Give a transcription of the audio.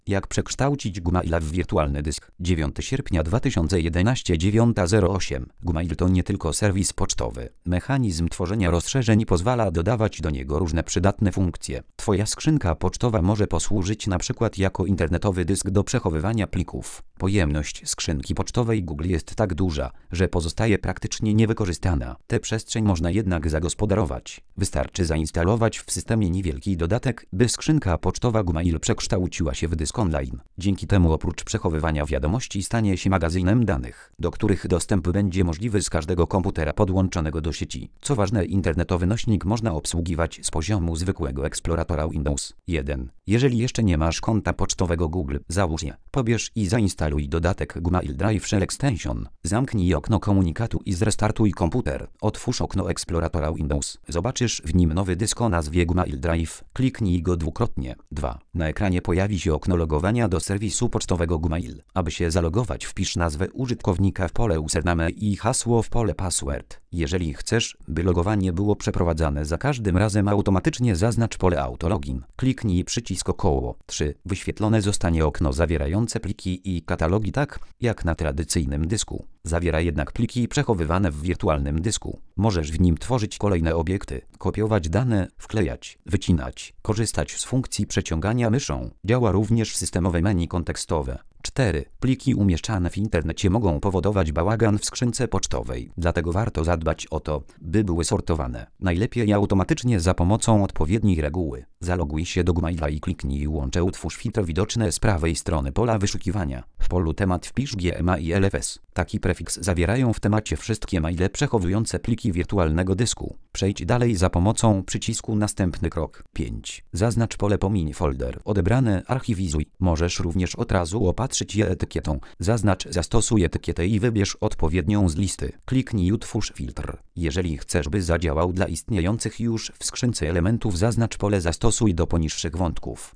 Jak przekształcić Gmaila w wirtualny dysk? 9 sierpnia 2011 9:08. Gmail to nie tylko serwis pocztowy. Mechanizm tworzenia rozszerzeń pozwala dodawać do niego różne przydatne funkcje. Twoja skrzynka pocztowa może posłużyć na przykład jako internetowy dysk do przechowywania plików. Pojemność skrzynki pocztowej Google jest tak duża, że pozostaje praktycznie niewykorzystana. Tę przestrzeń można jednak zagospodarować. Wystarczy zainstalować w systemie niewielki dodatek, by skrzynka pocztowa Gmail przekształciła się w dysk online. Dzięki temu oprócz przechowywania wiadomości stanie się magazynem danych, do których dostęp będzie możliwy z każdego komputera podłączonego do sieci. Co ważne, internetowy nośnik można obsługiwać z poziomu zwykłego eksploratora Windows 1. Jeżeli jeszcze nie masz konta pocztowego Google, załóż je. Pobierz i zainstaluj dodatek Gmail Drive Shell Extension. Zamknij okno komunikatu i zrestartuj komputer. Otwórz okno eksploratora Windows. Zobaczysz w nim nowy dysk o nazwie Gmail Drive. Kliknij go dwukrotnie. 2. Na ekranie pojawi się okno logowania do serwisu pocztowego Gmail. Aby się zalogować, wpisz nazwę użytkownika w pole username i hasło w pole password. Jeżeli chcesz, by logowanie było przeprowadzane za każdym razem automatycznie, zaznacz pole autologin. Kliknij przycisk około. 3. Wyświetlone zostanie okno zawierające pliki i katalogi tak, jak na tradycyjnym dysku. Zawiera jednak pliki przechowywane w wirtualnym dysku. Możesz w nim tworzyć kolejne obiekty, kopiować dane, wklejać, wycinać, korzystać z funkcji przeciągania myszą. Działa również systemowe menu kontekstowe. 4. Pliki umieszczane w internecie mogą powodować bałagan w skrzynce pocztowej, dlatego warto zadbać o to, by były sortowane. Najlepiej automatycznie za pomocą odpowiedniej reguły. Zaloguj się do Gmaila i kliknij łączę. Utwórz filtr widoczny z prawej strony pola wyszukiwania. W polu temat wpisz GMAILFS. Taki prefiks zawierają w temacie wszystkie maile przechowujące pliki wirtualnego dysku. Przejdź dalej za pomocą przycisku następny krok. 5. Zaznacz pole pomiń folder. Odebrane archiwizuj. Możesz również od razu opatrzyć je etykietą. Zaznacz zastosuj etykietę i wybierz odpowiednią z listy. Kliknij utwórz filtr. Jeżeli chcesz, by zadziałał dla istniejących już w skrzynce elementów, zaznacz pole zastosuj do poniższych wątków.